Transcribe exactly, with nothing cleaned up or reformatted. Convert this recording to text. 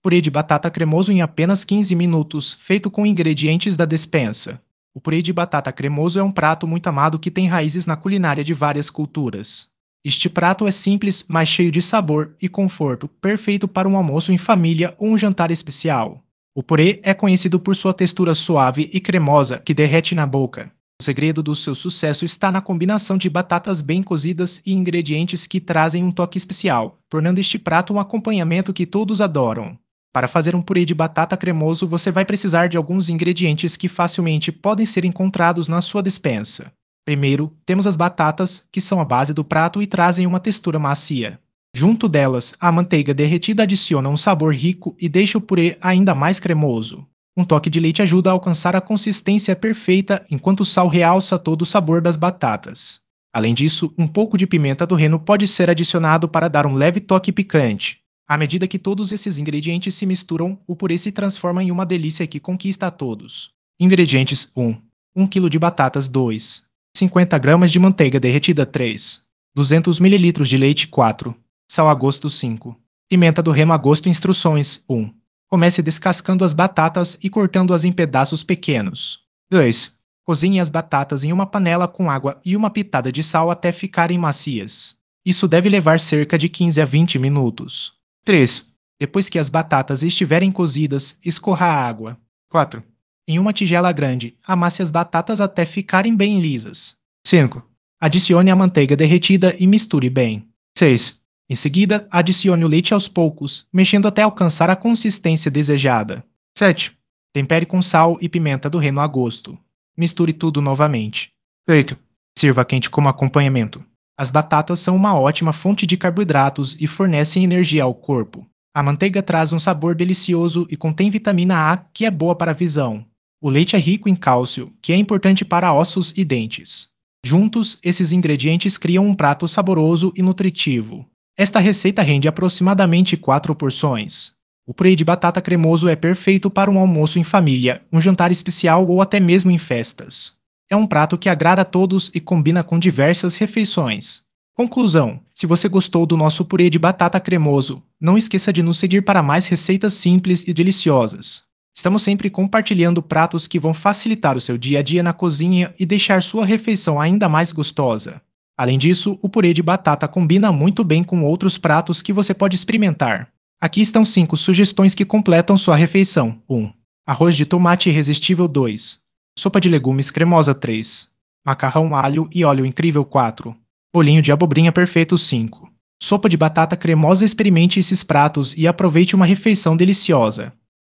Purê de batata cremoso em apenas quinze minutos, feito com ingredientes da despensa. O purê de batata cremoso é um prato muito amado que tem raízes na culinária de várias culturas. Este prato é simples, mas cheio de sabor e conforto, perfeito para um almoço em família ou um jantar especial. O purê é conhecido por sua textura suave e cremosa que derrete na boca. O segredo do seu sucesso está na combinação de batatas bem cozidas e ingredientes que trazem um toque especial, tornando este prato um acompanhamento que todos adoram. Para fazer um purê de batata cremoso, você vai precisar de alguns ingredientes que facilmente podem ser encontrados na sua despensa. Primeiro, temos as batatas, que são a base do prato e trazem uma textura macia. Junto delas, a manteiga derretida adiciona um sabor rico e deixa o purê ainda mais cremoso. Um toque de leite ajuda a alcançar a consistência perfeita, enquanto o sal realça todo o sabor das batatas. Além disso, um pouco de pimenta do reino pode ser adicionado para dar um leve toque picante. À medida que todos esses ingredientes se misturam, o purê se transforma em uma delícia que conquista a todos. Ingredientes: um. um quilo de batatas. dois. cinquenta gramas de manteiga derretida. três. duzentos mililitros de leite. quatro. Sal a gosto. cinco. Pimenta do reino a gosto. Instruções: um. Comece descascando as batatas e cortando-as em pedaços pequenos. dois. Cozinhe as batatas em uma panela com água e uma pitada de sal até ficarem macias. Isso deve levar cerca de quinze a vinte minutos. três. Depois que as batatas estiverem cozidas, escorra a água. quatro. Em uma tigela grande, amasse as batatas até ficarem bem lisas. cinco. Adicione a manteiga derretida e misture bem. seis. Em seguida, adicione o leite aos poucos, mexendo até alcançar a consistência desejada. sete. Tempere com sal e pimenta do reino a gosto. Misture tudo novamente. oito. Sirva quente como acompanhamento. As batatas são uma ótima fonte de carboidratos e fornecem energia ao corpo. A manteiga traz um sabor delicioso e contém vitamina A, que é boa para a visão. O leite é rico em cálcio, que é importante para ossos e dentes. Juntos, esses ingredientes criam um prato saboroso e nutritivo. Esta receita rende aproximadamente quatro porções. O purê de batata cremoso é perfeito para um almoço em família, um jantar especial ou até mesmo em festas. É um prato que agrada a todos e combina com diversas refeições. Conclusão: se você gostou do nosso purê de batata cremoso, não esqueça de nos seguir para mais receitas simples e deliciosas. Estamos sempre compartilhando pratos que vão facilitar o seu dia a dia na cozinha e deixar sua refeição ainda mais gostosa. Além disso, o purê de batata combina muito bem com outros pratos que você pode experimentar. Aqui estão cinco sugestões que completam sua refeição. um. Arroz de tomate irresistível. dois. Sopa de legumes cremosa. três. Macarrão alho e óleo incrível. quatro. Bolinho de abobrinha perfeito. cinco. Sopa de batata cremosa. Experimente esses pratos e aproveite uma refeição deliciosa.